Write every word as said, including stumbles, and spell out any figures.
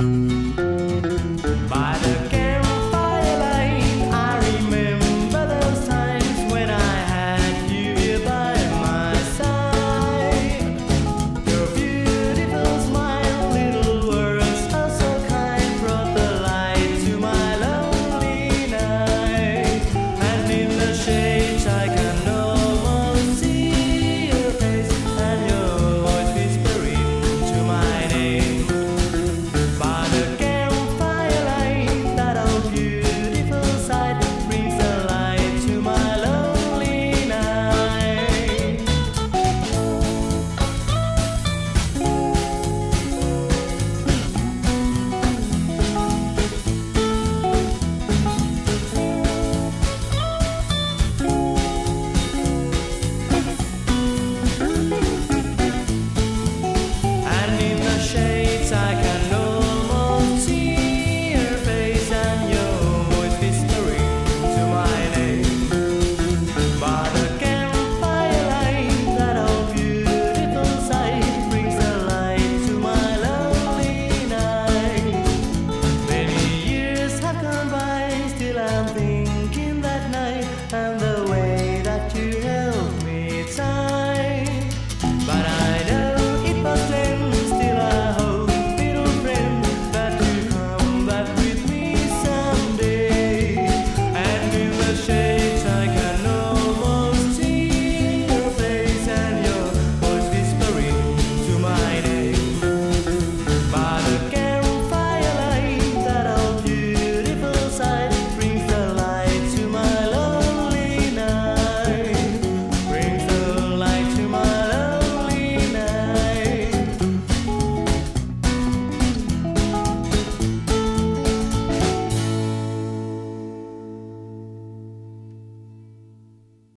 By the campfire light, I remember those times when I had you here by my side. Your beautiful smile, little words are so kind, brought the light to my lonely night. And in the shades I can almost see your face, and your voice whispering to my name. By the campfire light, that old beautiful sight brings the light to my lonely night. And